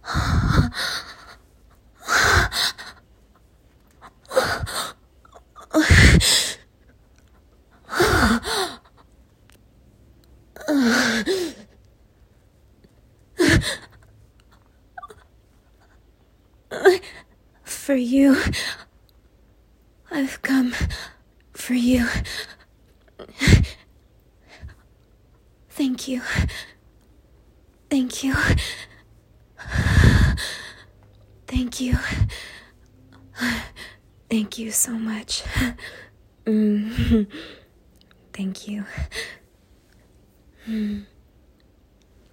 For you. I've come for you. Thank you. Thank you. Thank you. Thank you so much. Thank you.